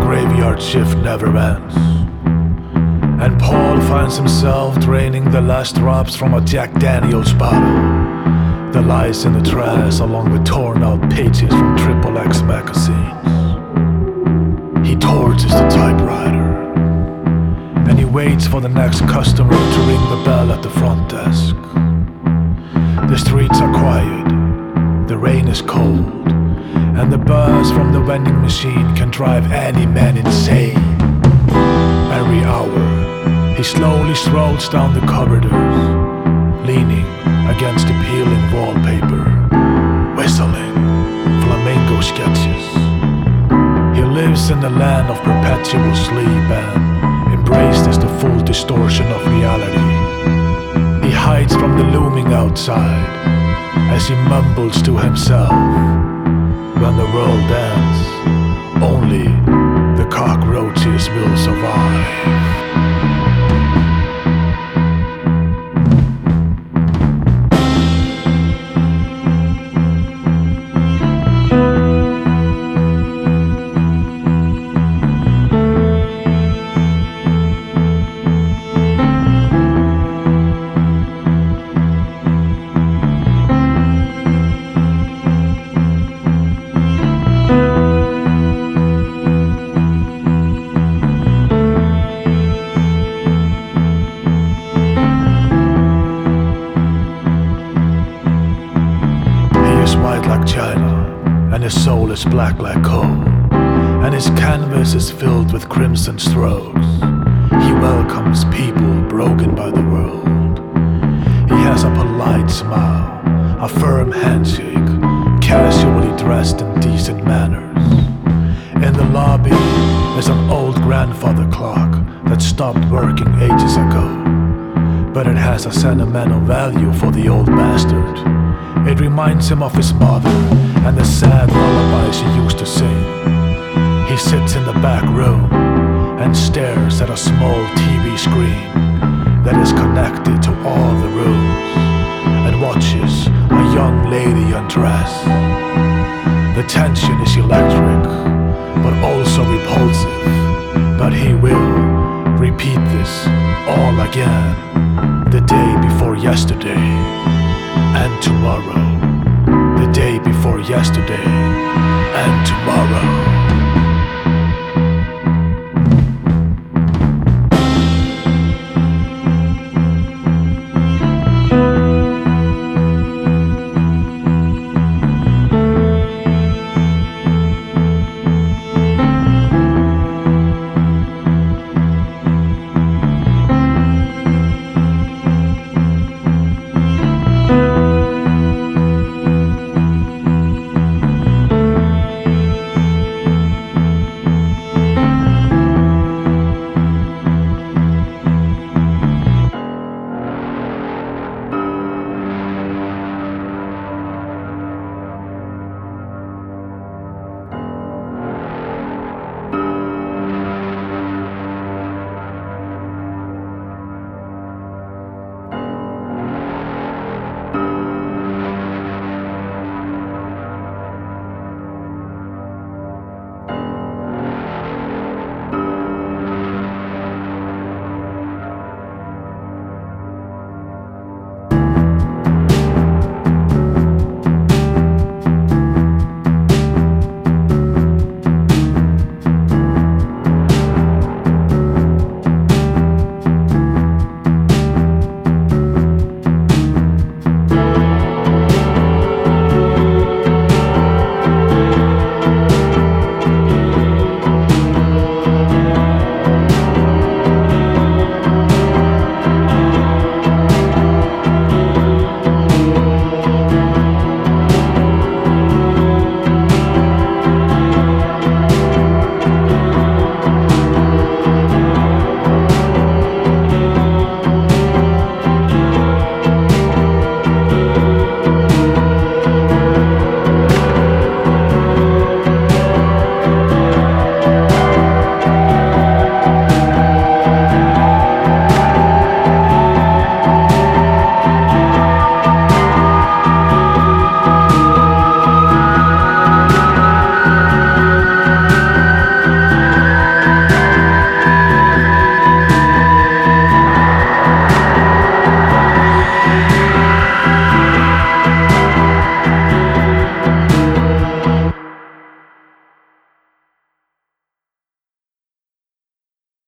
graveyard shift never ends, and Paul finds himself draining the last drops from a Jack Daniels bottle that lies in the trash along with torn out pages from XXX magazines. He torches the typewriter, and he waits for the next customer to ring the bell at the front desk. The streets are quiet, the rain is cold, and the buzz from the vending machine can drive any man insane. Every hour, he slowly strolls down the corridors, leaning against the peeling wallpaper, whistling flamenco sketches. He lives in the land of perpetual sleep and embraces the full distortion of reality. He hides from the looming outside as he mumbles to himself, when the world ends, only the cockroaches will survive. White like China, and his soul is black like coal, and his canvas is filled with crimson strokes. He welcomes people broken by the world. He has a polite smile, a firm handshake, casually dressed in decent manners. In the lobby is an old grandfather clock that stopped working ages ago, but it has a sentimental value for the old bastard. It reminds him of his mother and the sad lullabies she used to sing. He sits in the back room and stares at a small TV screen that is connected to all the rooms, and watches a young lady undress. The tension is electric, but also repulsive. But he will repeat this all again, the day before yesterday, and tomorrow, the day before yesterday, and tomorrow.